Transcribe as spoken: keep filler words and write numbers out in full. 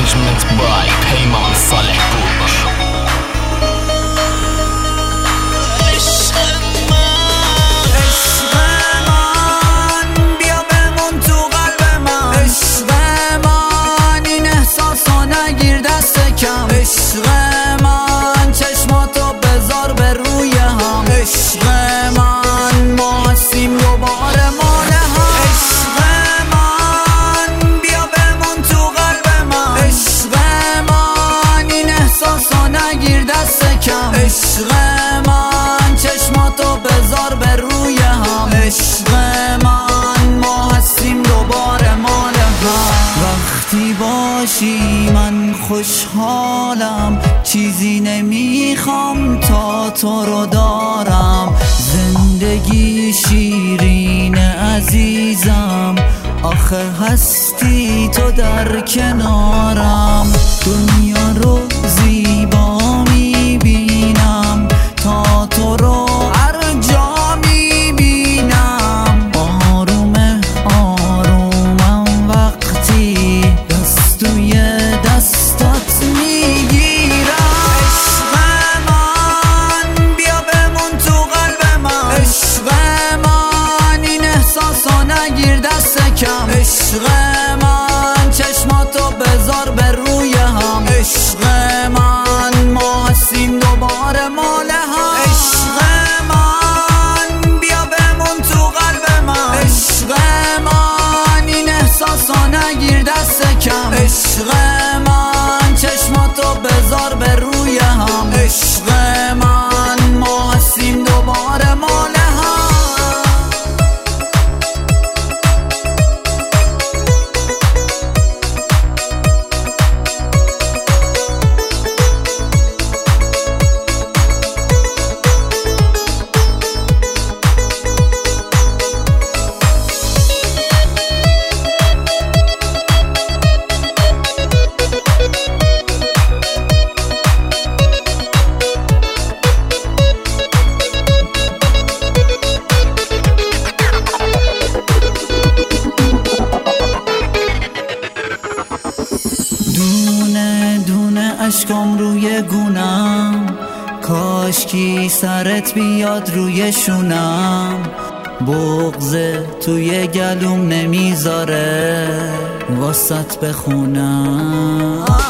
Arrangement by پیمان صالح پور. عشق من چشماتو بذار به روی هم، عشق من ما هستیم دوباره مال هم، عشق من بیا بمون تو قلب من، عشق من این احساسو نگیر دست کم، عشق من چشماتو بذار به روی هم، عشق من ما هستیم دوباره مال هم. وقتی باشی من خوشحالم، چیزی نمیخوام تا تو رو دارم، زندگی شیرین عزیزم، آخه هستی تو در کنارم، دنیا رو زیبا میبینم تا تو رو هر جا میبینم، آرومه آرومم وقتی دست توی دستات میگیرم، عشق من بیا بمون تو قلب من، عشق من این احساسو نگیر دست کم، عشق من چشماتو بذار به روی هم، عشق من ما هستیم دوباره مال هم، عشق من بیا بمون تو قلب من، عشق من این احساسو نگیر دست کم، عشق من چشماتو بذار به روی هم، عشق من ما هستیم دوباره مال هم. دونه دونه اشکام روی گونم، کاشکی سرت بیاد روی شونم، بغضه توی گلوم نمیذاره واسط بخونم.